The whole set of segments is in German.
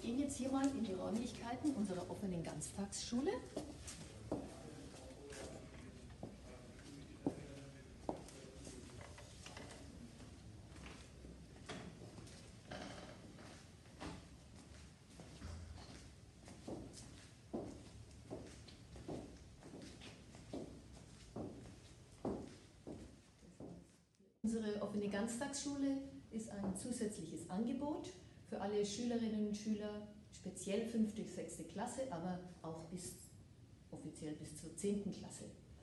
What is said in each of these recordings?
gehen jetzt hier mal in die Räumlichkeiten unserer offenen Ganztagsschule. Unsere offene Ganztagsschule ist ein zusätzliches Angebot für alle Schülerinnen und Schüler, speziell 5. bis 6. Klasse, aber auch offiziell bis zur 10. Klasse.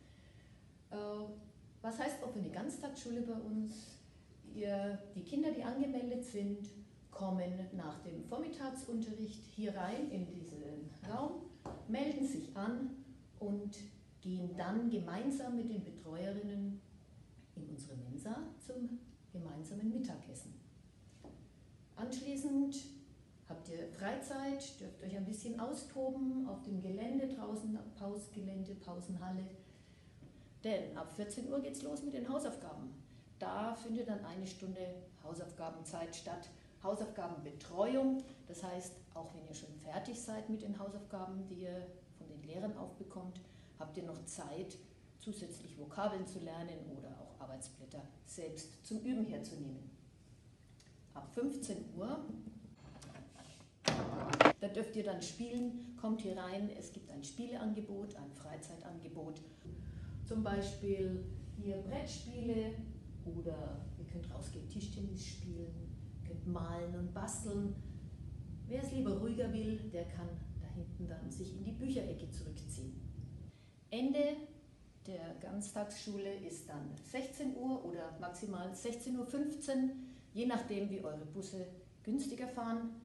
Was heißt offene Ganztagsschule bei uns? Die Kinder, die angemeldet sind, kommen nach dem Vormittagsunterricht hier rein in diesen Raum, melden sich an und gehen dann gemeinsam mit den Betreuerinnen in unsere Mensa zum gemeinsamen Mittagessen. Anschließend habt ihr Freizeit, dürft euch ein bisschen austoben auf dem Gelände draußen, Pausgelände, Pausenhalle. Denn ab 14 Uhr geht es los mit den Hausaufgaben. Da findet dann eine Stunde Hausaufgabenzeit statt. Hausaufgabenbetreuung, das heißt, auch wenn ihr schon fertig seid mit den Hausaufgaben, die ihr von den Lehrern aufbekommt, habt ihr noch Zeit, zusätzlich Vokabeln zu lernen oder auch Arbeitsblätter selbst zum Üben herzunehmen. Ab 15 Uhr, da dürft ihr dann spielen, kommt hier rein, es gibt ein Spieleangebot, ein Freizeitangebot, zum Beispiel hier Brettspiele oder ihr könnt rausgehen, Tischtennis spielen, könnt malen und basteln. Wer es lieber ruhiger will, der kann da hinten dann sich in die Bücherecke zurückziehen. Ende der Ganztagsschule ist dann 16 Uhr oder maximal 16:15 Uhr, je nachdem wie eure Busse günstiger fahren.